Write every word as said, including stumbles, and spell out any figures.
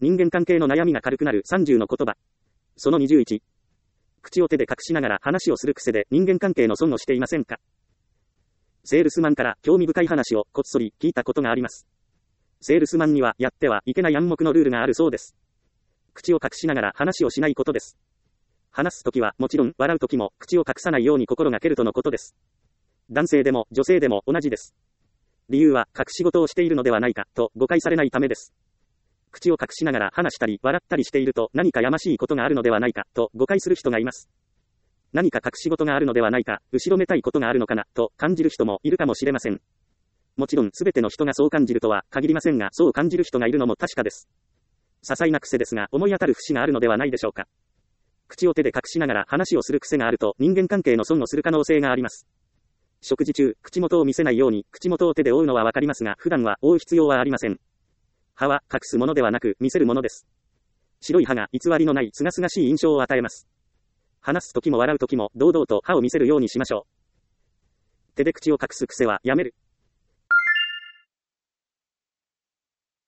人間関係の悩みが軽くなるさんじゅうの言葉。そのにじゅういち。口を手で隠しながら話をする癖で人間関係の損をしていませんか？セールスマンから興味深い話をこっそり聞いたことがあります。セールスマンにはやってはいけない暗黙のルールがあるそうです。口を隠しながら話をしないことです。話すときはもちろん笑うときも口を隠さないように心がけるとのことです。男性でも女性でも同じです。理由は隠し事をしているのではないかと誤解されないためです。口を隠しながら話したり笑ったりしていると何かやましいことがあるのではないかと誤解する人がいます。何か隠し事があるのではないか、後ろめたいことがあるのかなと感じる人もいるかもしれません。もちろん全ての人がそう感じるとは限りませんが、そう感じる人がいるのも確かです。些細な癖ですが思い当たる節があるのではないでしょうか。口を手で隠しながら話をする癖があると人間関係の損をする可能性があります。食事中、口元を見せないように口元を手で覆うのはわかりますが、普段は覆う必要はありません。歯は隠すものではなく見せるものです。白い歯が偽りのない清々しい印象を与えます。話すときも笑うときも堂々と歯を見せるようにしましょう。手で口を隠す癖はやめる。